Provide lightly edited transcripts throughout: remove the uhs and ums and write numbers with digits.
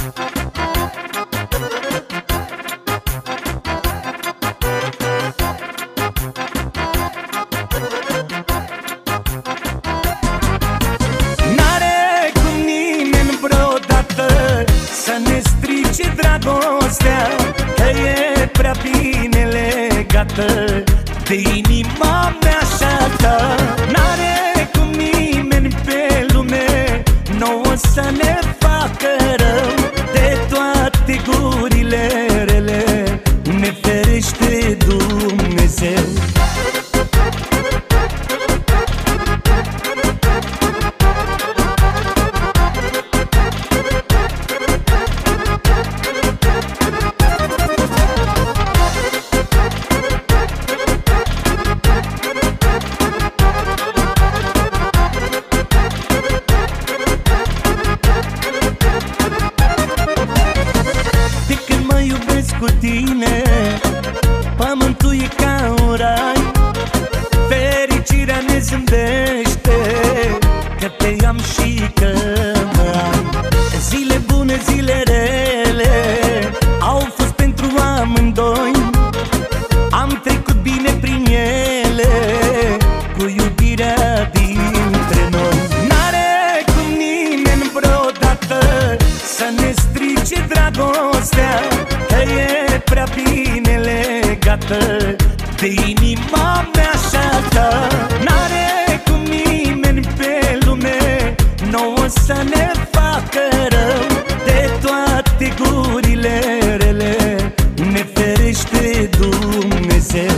N-are cum nimeni vreodată să ne strice dragostea, că e prea bine legată de inima mea și a ta. N-are cum nimeni pe lume nouă să ne facă rău, de toate gurile rele ne ferește Dumnezeu. Cu tine pământul e ca un rai, fericirea ne zâmbește că te am și că mă ai. Zile bune, zile rele au fost pentru amândoi, am trecut bine prin ele cu iubirea dintre noi. N-are cum nimeni vreodată să ne strice dragostea, că e prea bine legată de inima mea și a ta. N-are cum nimeni pe lume nouă să ne facă rău, de toate gurile rele ne ferește Dumnezeu.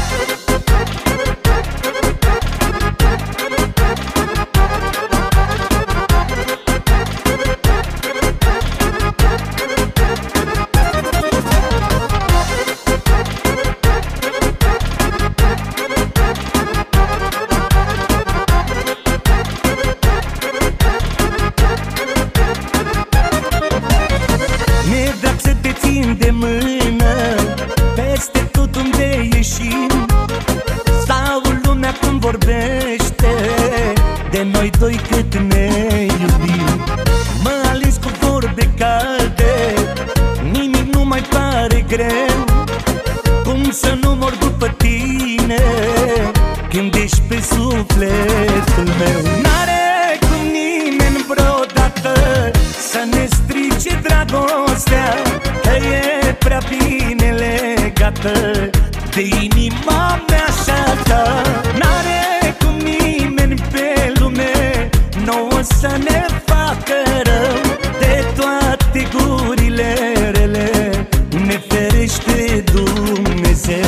De mână peste tot unde ieșim, sau lumea cum vorbește de noi doi cât ne iubim. Mă alins cu vorbe calde, nimic nu mai pare greu, cum să nu mor după tine când ești pe sufletul meu. N-are cum nimeni vreodată să ne strice dragostea, că e prea bine legată de inima mea și a ta. N-are cum nimeni pe lume nouă să ne facă rău, de toate gurile rele ne ferește Dumnezeu.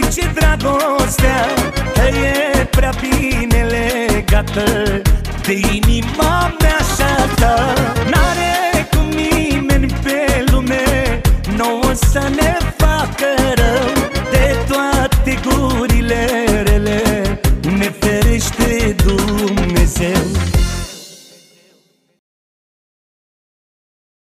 Dragostea, că e prea bine legată de